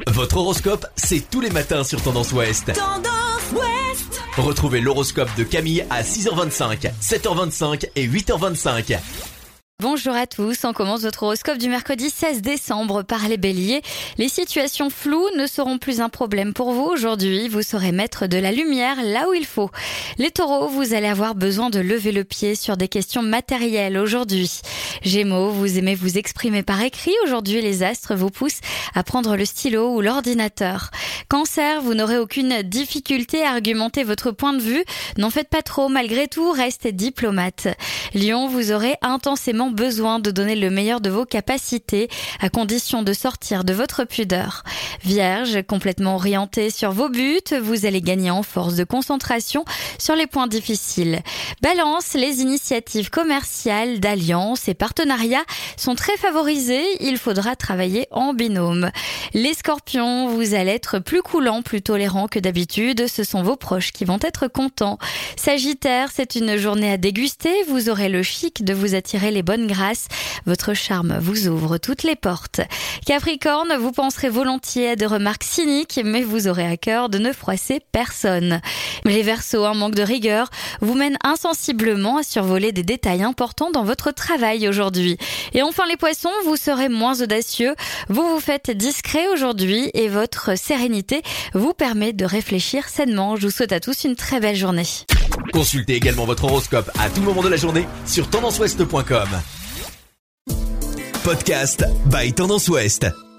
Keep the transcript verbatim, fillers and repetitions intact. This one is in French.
Votre horoscope, c'est tous les matins sur Tendance Ouest. Tendance Ouest. Retrouvez l'horoscope de Camille à six heures vingt-cinq, sept heures vingt-cinq et huit heures vingt-cinq. Bonjour à tous, on commence votre horoscope du mercredi seize décembre par les béliers. Les situations floues ne seront plus un problème pour vous aujourd'hui, vous saurez mettre de la lumière là où il faut. Les taureaux, vous allez avoir besoin de lever le pied sur des questions matérielles aujourd'hui. Gémeaux, vous aimez vous exprimer par écrit, aujourd'hui les astres vous poussent à prendre le stylo ou l'ordinateur. Cancer, vous n'aurez aucune difficulté à argumenter votre point de vue, n'en faites pas trop, malgré tout, restez diplomate. Lion, vous aurez intensément besoin de donner le meilleur de vos capacités, à condition de sortir de votre pudeur. Vierge, complètement orienté sur vos buts, vous allez gagner en force de concentration sur les points difficiles. Balance, les initiatives commerciales, d'alliances et partenariats sont très favorisées, il faudra travailler en binôme. Les scorpions, vous allez être plus coulant, plus tolérant que d'habitude, ce sont vos proches qui vont être contents. Sagittaire, c'est une journée à déguster, vous aurez le chic de vous attirer les bonnes grâces, votre charme vous ouvre toutes les portes. Capricorne, vous penserez volontiers à des remarques cyniques, mais vous aurez à cœur de ne froisser personne. Les Verseaux, un manque de rigueur vous mène insensiblement à survoler des détails importants dans votre travail aujourd'hui. Et enfin les Poissons, vous serez moins audacieux, vous vous faites discret aujourd'hui et votre sérénité vous permet de réfléchir sainement. Je vous souhaite à tous une très belle journée. Consultez également votre horoscope à tout moment de la journée sur tendance ouest point com. Podcast by Tendance Ouest.